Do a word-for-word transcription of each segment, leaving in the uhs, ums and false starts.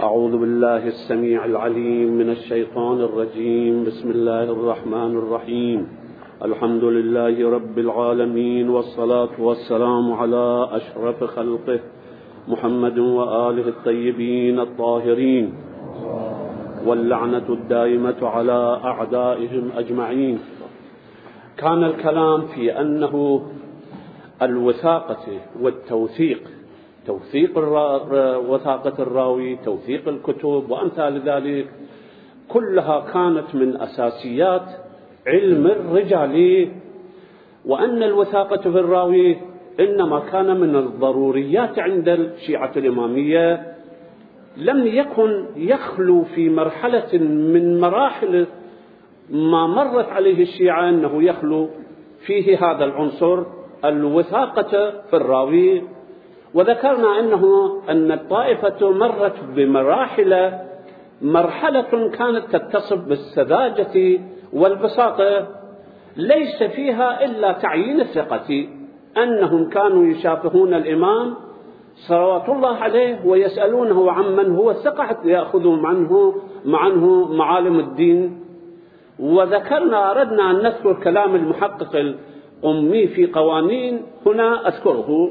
أعوذ بالله السميع العليم من الشيطان الرجيم. بسم الله الرحمن الرحيم. الحمد لله رب العالمين، والصلاة والسلام على أشرف خلقه محمد وآله الطيبين الطاهرين، واللعنة الدائمة على أعدائهم أجمعين. كان الكلام في أنه الوثاقة والتوثيق، توثيق وثاقة الراوي، توثيق الكتب وأمثال ذلك، كلها كانت من أساسيات علم الرجال، وأن الوثاقة في الراوي إنما كان من الضروريات عند الشيعة الإمامية، لم يكن يخلو في مرحلة من مراحل ما مرت عليه الشيعة أنه يخلو فيه هذا العنصر الوثاقة في الراوي. وذكرنا أنه أن الطائفة مرت بمراحل، مرحلة كانت تتصف بالسذاجة والبساطة، ليس فيها إلا تعيين الثقة، أنهم كانوا يشافهون الإمام صلوات الله عليه ويسألونه عمن هو الثقة حتى يأخذوا عنه معنه معالم الدين. وذكرنا أردنا أن نذكر كلام المحقق القمي في قوانين، هنا أذكره.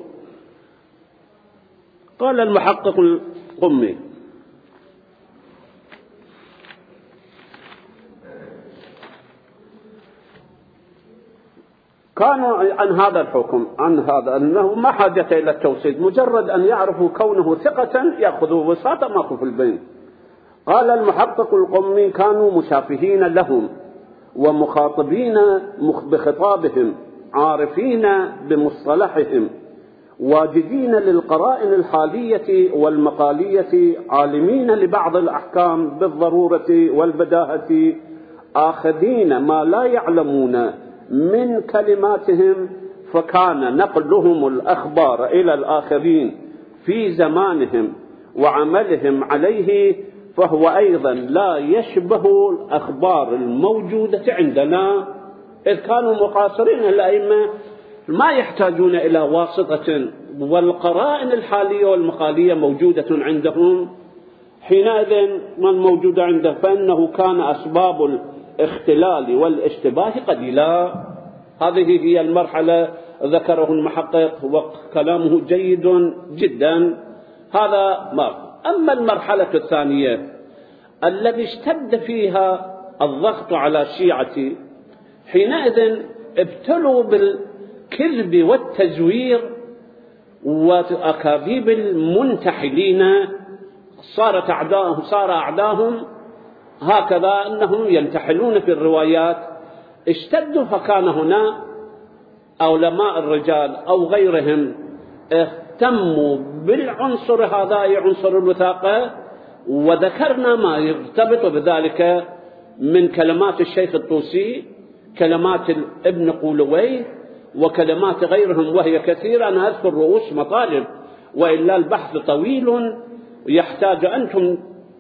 قال المحقق القمي: كانوا عن هذا الحكم، عن هذا أنه ما حاجة إلى التوثيق، مجرد أن يعرفوا كونه ثقة يأخذوا وساطة ماكو في البين. قال المحقق القمي: كانوا مشافهين لهم ومخاطبين بخطابهم، عارفين بمصطلحهم، واجدين للقرائن الحالية والمقالية، عالمين لبعض الأحكام بالضرورة والبداهة، آخذين ما لا يعلمون من كلماتهم، فكان نقلهم الأخبار إلى الآخرين في زمانهم وعملهم عليه فهو أيضا لا يشبه الأخبار الموجودة عندنا، إذ كانوا مقاصرين. الأئمة ما يحتاجون إلى واسطة، والقرائن الحالية والمقالية موجودة عندهم حينئذ. من موجودة عنده فإنه كان أسباب الاختلال والاشتباه قليلا. هذه هي المرحلة ذكره المحقق، وكلامه جيد جدا. هذا ما. أما المرحلة الثانية الذي اشتد فيها الضغط على الشيعة، حينئذ ابتلوا بالكذب والتزوير وأكاذيب المنتحلين، صارت أعداءهم صار أعداءهم هكذا أنهم ينتحلون في الروايات. اشتدوا، فكان هنا علماء الرجال أو غيرهم اهتموا بالعنصر هذا، عنصر الوثاقة. وذكرنا ما يرتبط بذلك من كلمات الشيخ الطوسي، كلمات ابن قولوي، وكلمات غيرهم وهي كثيرة. أنا أذكر رؤوس مطالب، وإلا البحث طويل يحتاج أنتم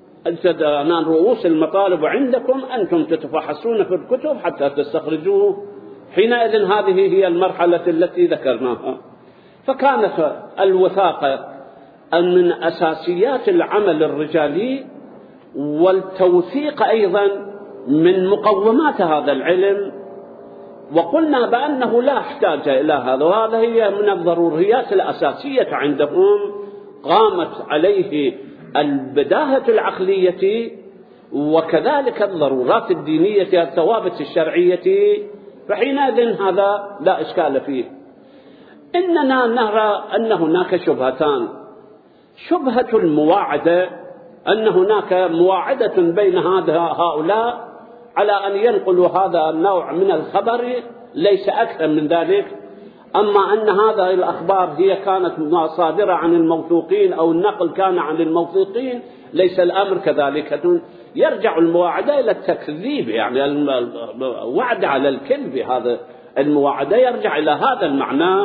أن رؤوس المطالب عندكم، أنتم تتفحصون في الكتب حتى تستخرجوه. حينئذ هذه هي المرحلة التي ذكرناها. فكانت الوثاقة من أساسيات العمل الرجالي، والتوثيق أيضا من مقومات هذا العلم. وقلنا بأنه لا احتاج إلى هذا، وهذا هي من الضروريات الأساسية عندهم، قامت عليه البداهة العقلية وكذلك الضرورات الدينية، الثوابت الشرعية. فحينئذ هذا لا إشكال فيه. إننا نرى أن هناك شبهتان: شبهة المواعدة، أن هناك مواعدة بين هؤلاء على أن ينقلوا هذا النوع من الخبر، ليس أكثر من ذلك. أما أن هذه الأخبار هي كانت صادرة عن الموثوقين أو النقل كان عن الموثوقين، ليس الأمر كذلك. يرجع المواعدة إلى التكذيب، يعني الوعد على الكذب، هذا المواعدة يرجع إلى هذا المعنى.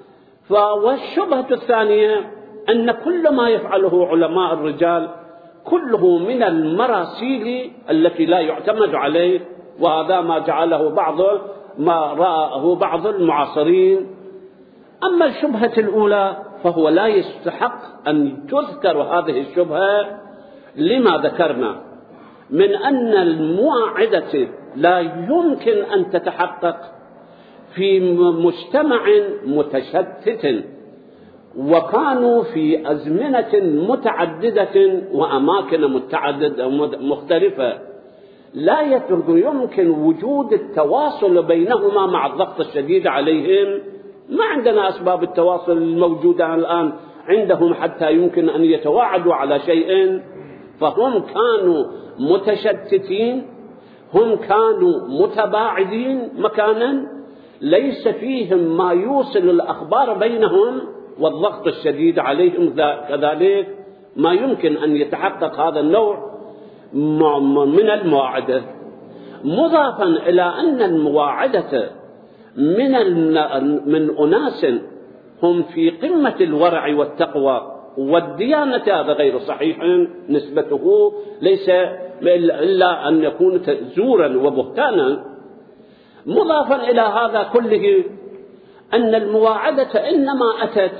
والشبهة الثانية أن كل ما يفعله علماء الرجال كله من المراسيل التي لا يعتمد عليه، وهذا ما جعله بعض ما رآه بعض المعاصرين. أما الشبهة الأولى فهو لا يستحق أن تذكر هذه الشبهة، لما ذكرنا من أن المواعدة لا يمكن أن تتحقق في مجتمع متشتت، وكانوا في أزمنة متعددة وأماكن متعددة مختلفة، لا يمكن وجود التواصل بينهما مع الضغط الشديد عليهم. ما عندنا أسباب التواصل الموجودة الآن عندهم حتى يمكن أن يتواعدوا على شيء، فهم كانوا متشتتين، هم كانوا متباعدين مكانا، ليس فيهم ما يوصل الأخبار بينهم، والضغط الشديد عليهم كذلك ما يمكن أن يتحقق هذا النوع من المواعدة. مضافا إلى أن المواعدة من من أناس هم في قمة الورع والتقوى والديانة، هذا غير صحيح نسبته، ليس إلا أن يكون زورا وبهتانا. مضافا إلى هذا كله أن المواعدة إنما أتت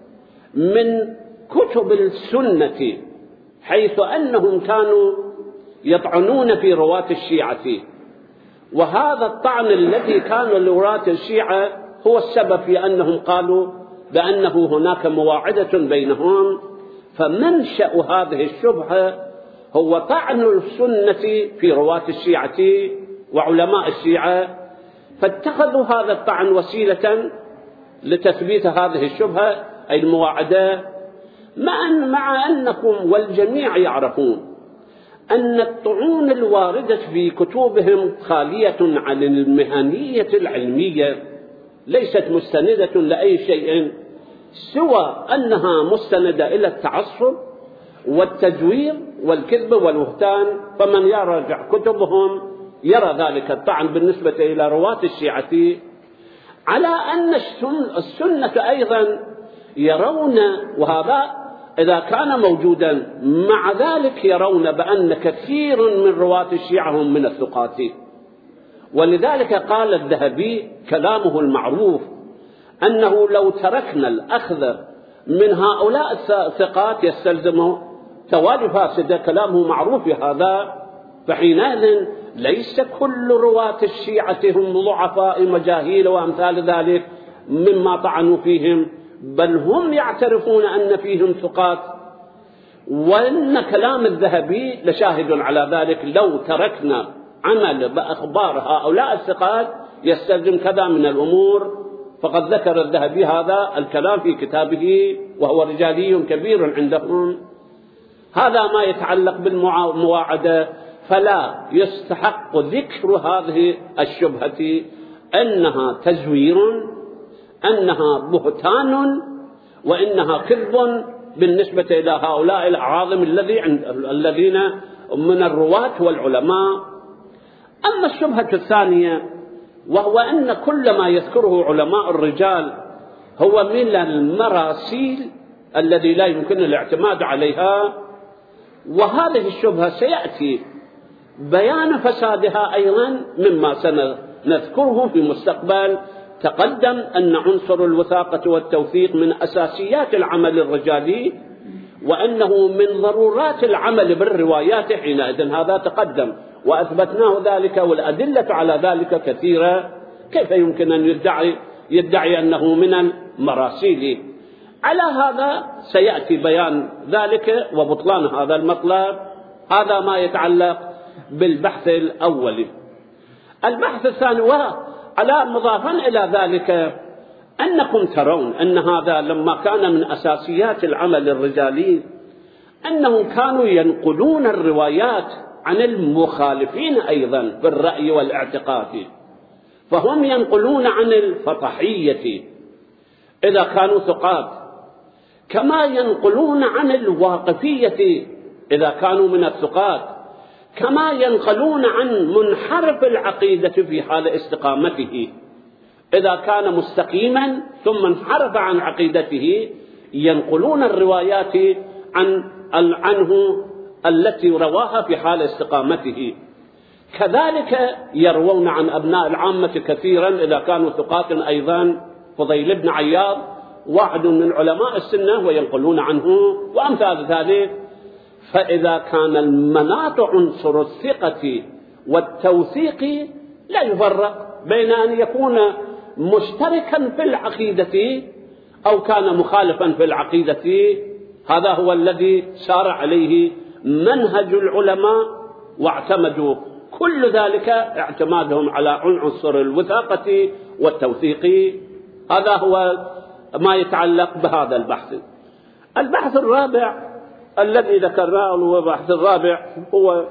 من كتب السنة، حيث أنهم كانوا يطعنون في رواة الشيعة، وهذا الطعن الذي كان لرواة الشيعة هو السبب في أنهم قالوا بأنه هناك مواعدة بينهم. فمنشأ هذه الشبهة هو طعن السنة في رواة الشيعة وعلماء الشيعة، فاتخذوا هذا الطعن وسيلة لتثبيت هذه الشبهة أي المواعدة، مع, أن مع أنكم والجميع يعرفون أن الطعون الواردة في كتبهم خالية عن المهنية العلمية، ليست مستندة لأي شيء سوى أنها مستندة إلى التعصب والتزوير والكذب والبهتان. فمن يراجع كتبهم يرى ذلك الطعن بالنسبة إلى رواة الشيعة، على أن السنة أيضا يرون، وهذا إذا كان موجودا، مع ذلك يرون بأن كثير من رواة الشيعة هم من الثقات. ولذلك قال الذهبي كلامه المعروف أنه لو تركنا الأخذ من هؤلاء الثقات يستلزم توالي فاسدة، كلامه معروف هذا. فحينئذ ليس كل رواة الشيعة هم ضعفاء مجاهيل وأمثال ذلك مما طعنوا فيهم، بل هم يعترفون أن فيهم ثقات، وأن كلام الذهبي لشاهد على ذلك. لو تركنا عمل بأخبار هؤلاء الثقات يستلزم كذا من الأمور، فقد ذكر الذهبي هذا الكلام في كتابه، وهو رجالي كبير عندهم. هذا ما يتعلق بالمواعدة، فلا يستحق ذكر هذه الشبهة أنها تزوير، أنها بهتان، وإنها كذب بالنسبة إلى هؤلاء الأعاظم الذين من الرواة والعلماء. أما الشبهة الثانية، وهو أن كل ما يذكره علماء الرجال هو من المراسيل الذي لا يمكن الاعتماد عليها، وهذه الشبهة سيأتي بيان فسادها أيضا مما سنذكره في المستقبل. تقدم أن عنصر الوثاقة والتوثيق من أساسيات العمل الرجالي، وأنه من ضرورات العمل بالروايات حينئذ، هذا تقدم وأثبتناه ذلك، والأدلة على ذلك كثيرة. كيف يمكن أن يدعي, يدعي أنه من المراسيل؟ على هذا سيأتي بيان ذلك وبطلان هذا المطلب. هذا ما يتعلق بالبحث الأول. البحث الثاني، وعلى مضافا إلى ذلك أنكم ترون أن هذا لما كان من أساسيات العمل الرجالي أنهم كانوا ينقلون الروايات عن المخالفين أيضا في الرأي والاعتقاد، فهم ينقلون عن الفطحية إذا كانوا ثقات، كما ينقلون عن الواقفية إذا كانوا من الثقات، كما ينقلون عن منحرف العقيدة في حال استقامته إذا كان مستقيما ثم انحرف عن عقيدته، ينقلون الروايات عن عنه التي رواها في حال استقامته. كذلك يروون عن أبناء العامة كثيرا إذا كانوا ثقات أيضا، فضيل بن عياض واحد من علماء السنة وينقلون عنه وأمثال ذلك. فإذا كان المناط عنصر الثقة والتوثيق لا يفرق بين أن يكون مشتركا في العقيدة أو كان مخالفا في العقيدة. هذا هو الذي سار عليه منهج العلماء، واعتمدوا كل ذلك اعتمادهم على عنصر الوثاقة والتوثيق. هذا هو ما يتعلق بهذا البحث. البحث الرابع الذي ذكرناه هو البحث الرابع هو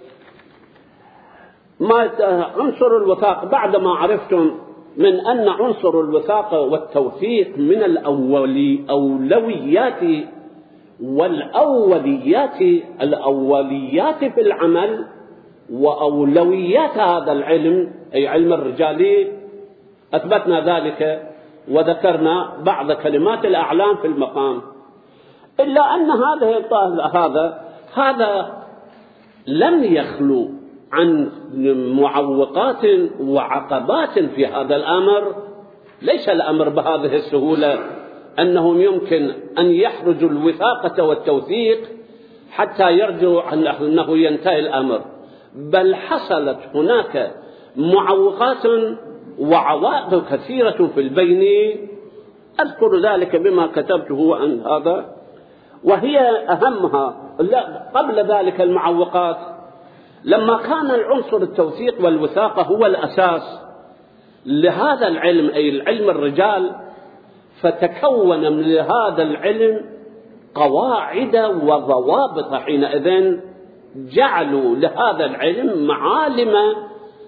ما عنصر الوثاقة. بعدما عرفتم من أن عنصر الوثاقة والتوثيق من الأولويات والأوليات الأوليات في العمل وأولويات هذا العلم أي علم الرجال، أثبتنا ذلك وذكرنا بعض كلمات الأعلام في المقام. إلا أن هذه هذا هذا لم يخلو عن معوقات وعقبات في هذا الأمر. ليس الأمر بهذه السهولة أنهم يمكن أن يحرجوا الوثاقة والتوثيق حتى يرجعوا عن أنه ينتهي الأمر، بل حصلت هناك معوقات وعوائق كثيرة في البين. أذكر ذلك بما كتبته عن هذا، وهي أهمها لا قبل ذلك المعوقات. لما كان العنصر التوثيق والوثاقة هو الأساس لهذا العلم أي العلم الرجال، فتكون من هذا العلم قواعد وضوابط. حينئذ جعلوا لهذا العلم معالم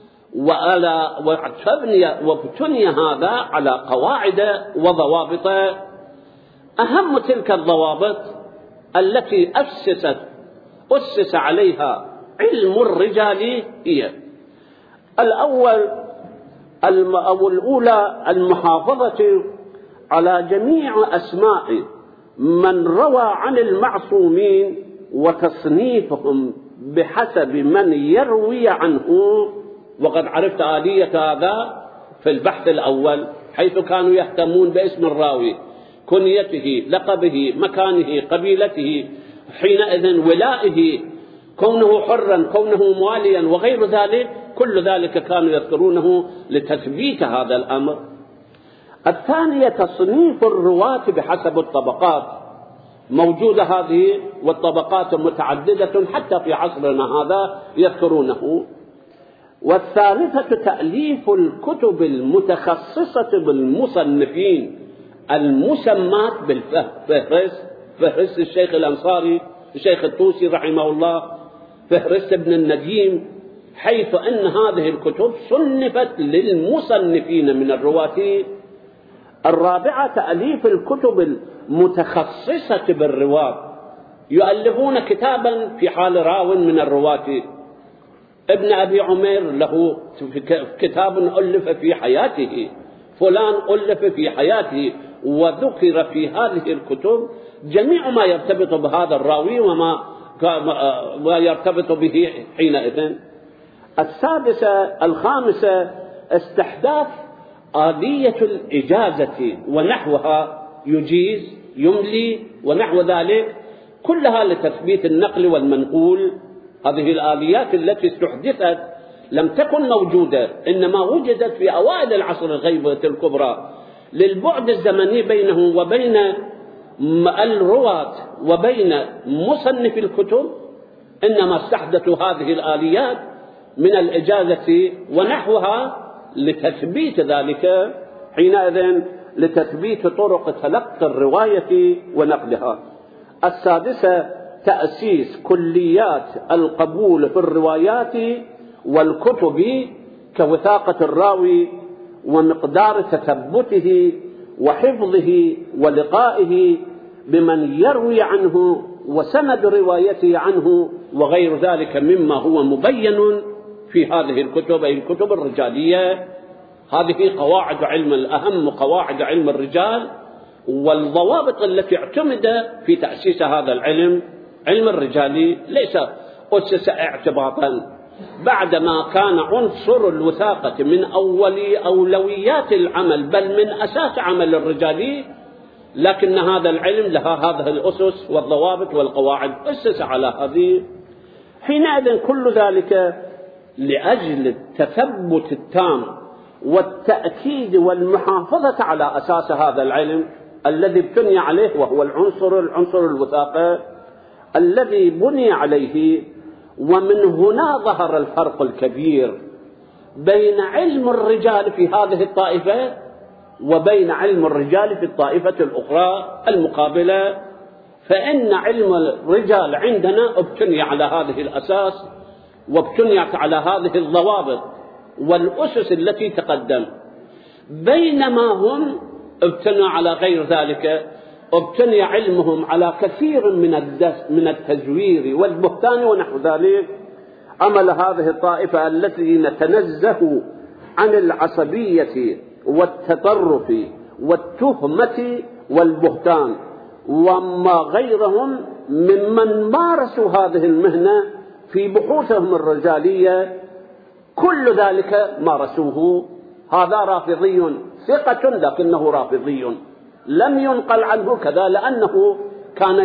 وابتني هذا على قواعد وضوابط. أهم تلك الضوابط التي أسست أسس عليها علم الرجال هي الأول أو الأولى المحافظة على جميع أسماء من روى عن المعصومين وتصنيفهم بحسب من يروي عنه. وقد عرفت آلية هذا في البحث الأول، حيث كانوا يهتمون باسم الراوي، كنيته، لقبه، مكانه، قبيلته، حينئذ ولائه، كونه حرا، كونه مواليا وغير ذلك. كل ذلك كانوا يذكرونه لتثبيت هذا الأمر. الثانية تصنيف الرواة بحسب الطبقات، موجودة هذه والطبقات متعددة حتى في عصرنا هذا يذكرونه. والثالثة تأليف الكتب المتخصصة بالمصنفين المسمات بالفهرس، فهرس الشيخ الأنصاري، الشيخ الطوسي رحمه الله، فهرس ابن النديم، حيث أن هذه الكتب صنفت للمصنفين من الرواة. الرابعة تأليف الكتب المتخصصة بالرواة، يؤلفون كتابا في حال راو من الرواة. ابن أبي عمير له كتاب ألف في حياته، فلان ألف في حياته، وذكر في هذه الكتب جميع ما يرتبط بهذا الراوي وما يرتبط به حينئذ. السادسة الخامسة استحداث آلية الإجازة ونحوها، يجيز، يملي ونحو ذلك، كلها لتثبيت النقل والمنقول. هذه الآليات التي استحدثت لم تكن موجودة، إنما وجدت في أوائل العصر الغيبة الكبرى. للبعد الزمني بينه وبين الرواة وبين مصنف الكتب، إنما استحدثوا هذه الآليات من الإجازة ونحوها لتثبيت ذلك، حينئذ لتثبيت طرق تلقي الرواية ونقلها. السادسة تأسيس كليات القبول في الروايات والكتب كوثاقة الراوي ومقدار تثبته وحفظه ولقائه بمن يروي عنه وسند روايته عنه وغير ذلك مما هو مبين في هذه الكتب أي الكتب الرجالية. هذه قواعد علم الأهم قواعد علم الرجال والضوابط التي اعتمد في تأسيس هذا العلم علم الرجالي. ليس أسس اعتباطا، بعدما كان عنصر الوثاقة من أول أولويات العمل بل من أساس عمل الرجالي، لكن هذا العلم لها هذه الأسس والضوابط والقواعد أسس على هذه. حينئذ كل ذلك لأجل التثبت التام والتأكيد والمحافظة على أساس هذا العلم الذي بني عليه، وهو العنصر العنصر الوثاقة الذي بني عليه. ومن هنا ظهر الفرق الكبير بين علم الرجال في هذه الطائفة وبين علم الرجال في الطائفة الأخرى المقابلة. فإن علم الرجال عندنا ابتني على هذه الأساس وابتنيت على هذه الضوابط والأسس التي تقدم، بينما هم ابتنوا على غير ذلك. ابتني علمهم على كثير من من التزوير والبهتان ونحو ذلك. عمل هذه الطائفة التي نتنزه عن العصبية والتطرف والتهمة والبهتان، وما غيرهم ممن مارسوا هذه المهنة في بحوثهم الرجالية كل ذلك مارسوه. هذا رافضي ثقة لكنه رافضي لم ينقل عنه كذا، لأنه كان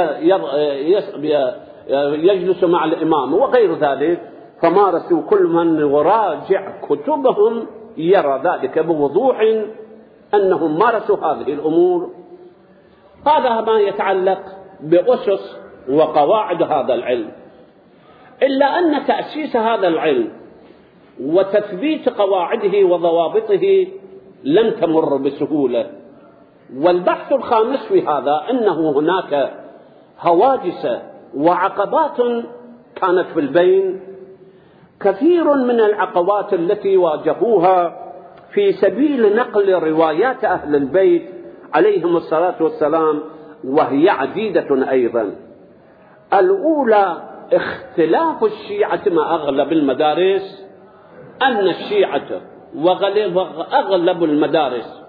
يجلس مع الإمام وغير ذلك، فمارسوا. كل من يراجع كتبهم يرى ذلك بوضوح أنهم مارسوا هذه الأمور. هذا ما يتعلق بأسس وقواعد هذا العلم. إلا أن تأسيس هذا العلم وتثبيت قواعده وضوابطه لم تمر بسهولة. والبحث الخامس في هذا أنه هناك هواجس وعقبات كانت في البين. كثير من العقبات التي واجهوها في سبيل نقل روايات أهل البيت عليهم الصلاة والسلام، وهي عديدة أيضا. الأولى اختلاف الشيعة مع أغلب المدارس، أن الشيعة وأغلب المدارس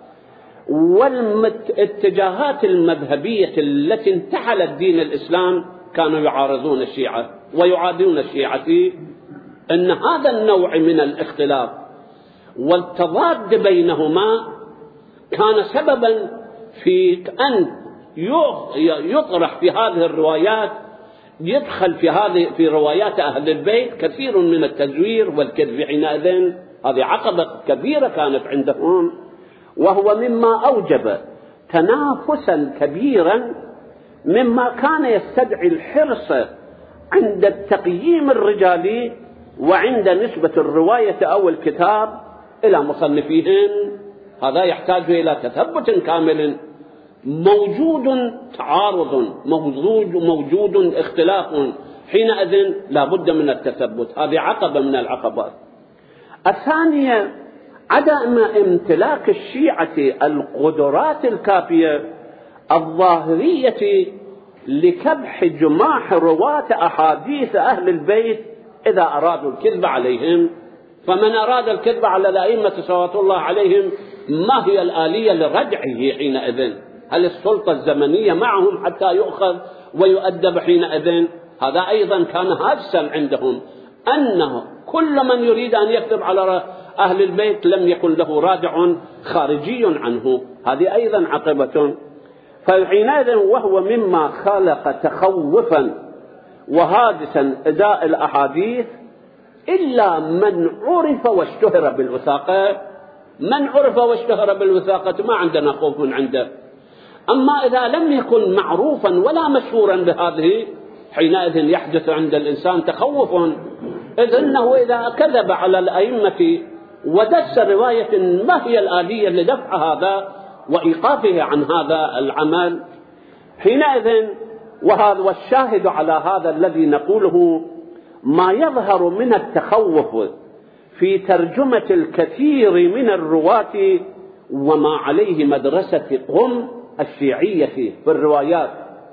والاتجاهات المذهبية التي انتحلت دين الإسلام كانوا يعارضون الشيعة ويعادون الشيعة. أن هذا النوع من الاختلاف والتضاد بينهما كان سببا في أن يطرح في هذه الروايات، يدخل في هذه في روايات أهل البيت كثير من التزوير والكذب. حينئذ هذه عقبة كبيرة كانت عندهم، وهو مما أوجب تنافسا كبيرا مما كان يستدعي الحرص عند التقييم الرجالي وعند نسبة الرواية أو الكتاب إلى مصنفيهم. هذا يحتاج إلى تثبت كامل. موجود تعارض، موجود موجود اختلاف، حينئذ لا بد من التثبت. هذه عقبة من العقبات. الثانية عدم امتلاك الشيعة القدرات الكافية الظاهرية لكبح جماح رواة أحاديث أهل البيت إذا أرادوا الكذب عليهم. فمن أراد الكذب على الأئمة صلوات الله عليهم ما هي الآلية لردعه حينئذ؟ هل السلطة الزمنية معهم حتى يؤخذ ويؤدب حينئذ؟ هذا أيضا كان هاجسا عندهم، أنه كل من يريد أن يكذب على أهل البيت لم يكن له رادع خارجي عنه. هذه أيضا عقبة. فحينئذ وهو مما خلق تخوفا وهاجسا أداء الأحاديث، إلا من عرف واشتهر بالوثاقة. من عرف واشتهر بالوثاقة ما عندنا خوف عنده. أما إذا لم يكن معروفا ولا مشهورا بهذه، حينئذ يحدث عند الإنسان تخوف، إذ أنه إذا كذب على الأئمة ودس رواية ما هي الآلية لدفع هذا وإيقافه عن هذا العمل؟ حينئذ وهذا والشاهد على هذا الذي نقوله ما يظهر من التخوف في ترجمة الكثير من الرواة وما عليه مدرسة قم الشيعية في الروايات،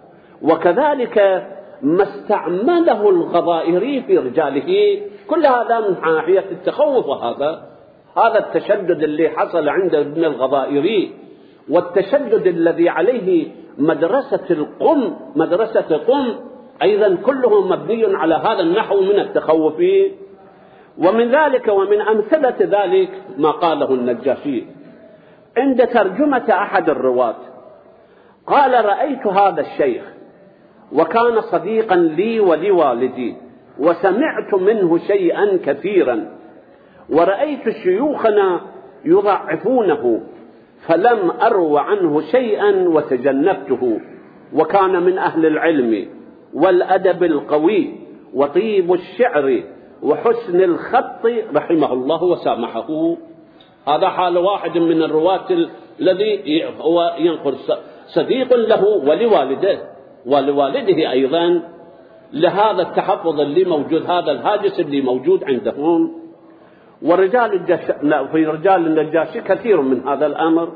وكذلك ما استعمله الغضائري في رجاله. كل هذا من ناحية التخوف. وهذا هذا التشدد اللي حصل عند ابن الغضائري والتشدد الذي عليه مدرسة القم مدرسة قم أيضا كله مبني على هذا النحو من التخوف. ومن ذلك ومن أمثلة ذلك ما قاله النجاشي عند ترجمة أحد الرواة، قال: رأيت هذا الشيخ وكان صديقا لي ولوالدي، وسمعت منه شيئا كثيرا، ورأيت شيوخنا يضعفونه، فلم أرو عنه شيئا وتجنبته، وكان من أهل العلم والأدب القوي وطيب الشعر وحسن الخط رحمه الله وسامحه. هذا حال واحد من الرواة الذي هو ينقل صديق له ولوالده ولوالده أيضا، لهذا التحفظ اللي موجود، هذا الهاجس اللي موجود عندهم. ورجال الجش... في رجال النجاشي كثير من هذا الأمر.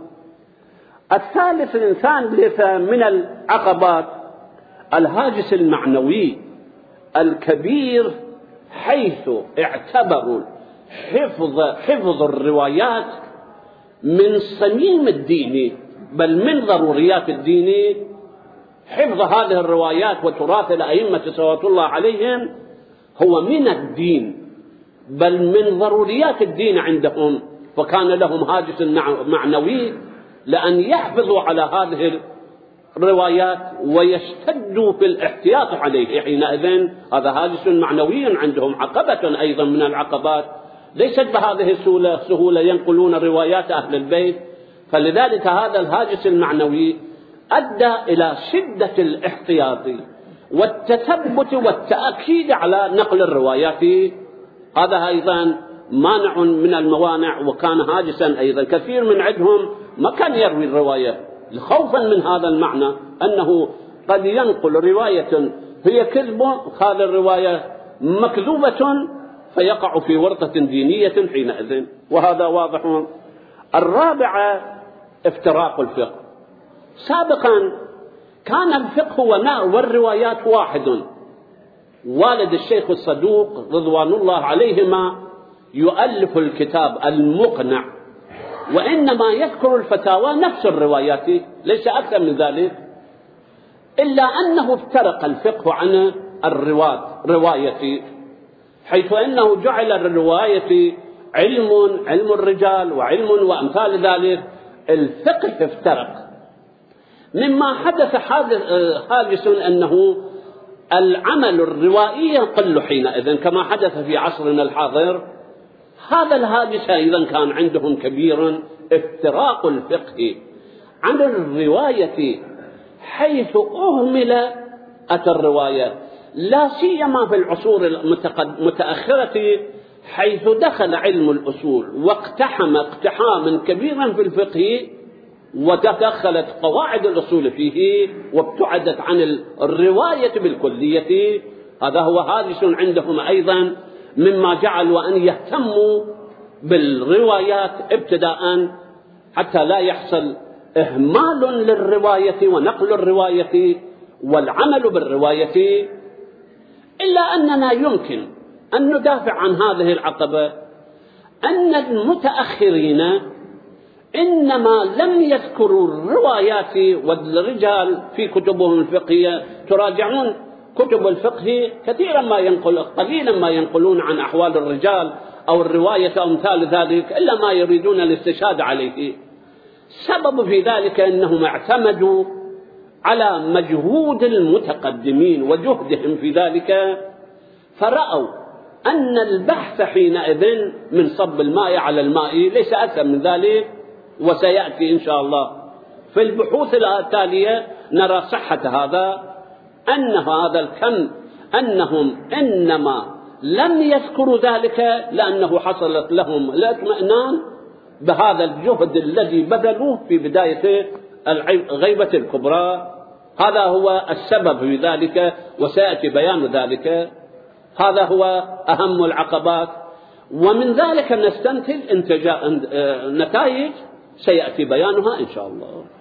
الثالث الإنسان ليس من العقبات الهاجس المعنوي الكبير، حيث اعتبروا حفظ حفظ الروايات من صميم الدين، بل من ضروريات الدين. حفظ هذه الروايات وتراث الأئمة صلوات الله عليهم هو من الدين، بل من ضروريات الدين عندهم، فكان لهم هاجس معنوي لأن يحفظوا على هذه الروايات ويشتدوا في الاحتياط عليه حينئذ. هذا هاجس معنوي عندهم، عقبة أيضا من العقبات، ليست بهذه السهولة ينقلون روايات أهل البيت. فلذلك هذا الهاجس المعنوي أدى إلى شدة الاحتياط والتثبت والتأكيد على نقل الروايات. هذا أيضا مانع من الموانع، وكان هاجسا أيضا. كثير من عندهم ما كان يروي الرواية خوفا من هذا المعنى، أنه قد ينقل رواية هي كذب، هذه الرواية مكذوبة، فيقع في ورطة دينية حينئذ، وهذا واضح. الرابعة افتراق الفقه. سابقا كان الفقه والروايات واحد. والد الشيخ الصدوق رضوان الله عليهما يؤلف الكتاب المقنع، وإنما يذكر الفتاوى نفس الروايات، ليس أكثر من ذلك، إلا أنه افترق الفقه عن الرواية، حيث أنه جعل الرواية علم علم الرجال وعلم وأمثال ذلك. الفقه افترق. مما حدث حادث أنه العمل الروائي يقل حينئذ، كما حدث في عصرنا الحاضر. هذا الهاجس أيضا كان عندهم كبيرا، افتراق الفقه عن الرواية، حيث أهمل أتى الرواية، لا سيما في العصور المتأخرة، حيث دخل علم الأصول واقتحم اقتحاما كبيرا في الفقه، وتدخلت قواعد الأصول فيه، وابتعدت عن الرواية بالكلية. هذا هو هاجس عندهم أيضا، مما جعلوا أن يهتموا بالروايات ابتداء، حتى لا يحصل إهمال للرواية ونقل الرواية والعمل بالرواية. إلا أننا يمكن أن ندافع عن هذه العقبة، أن المتأخرين إنما لم يذكروا الروايات والرجال في كتبهم الفقهية. تراجعون كتب الفقه كثيرا ما ينقل، قليلا ما ينقلون عن أحوال الرجال أو الرواية أو مثال ذلك، إلا ما يريدون الاستشهاد عليه. السبب في ذلك أنهم اعتمدوا على مجهود المتقدمين وجهدهم في ذلك، فرأوا أن البحث حينئذ من صب الماء على الماء ليس أكثر من ذلك. وسيأتي إن شاء الله في البحوث التالية نرى صحة هذا، أن هذا الكم أنهم إنما لم يذكروا ذلك لأنه حصلت لهم الاطمئنان بهذا الجهد الذي بذلوه في بداية الغيبة الكبرى. هذا هو السبب في ذلك، وسيأتي بيان ذلك. هذا هو أهم العقبات، ومن ذلك نستنتج نتائج سيأتي بيانها إن شاء الله.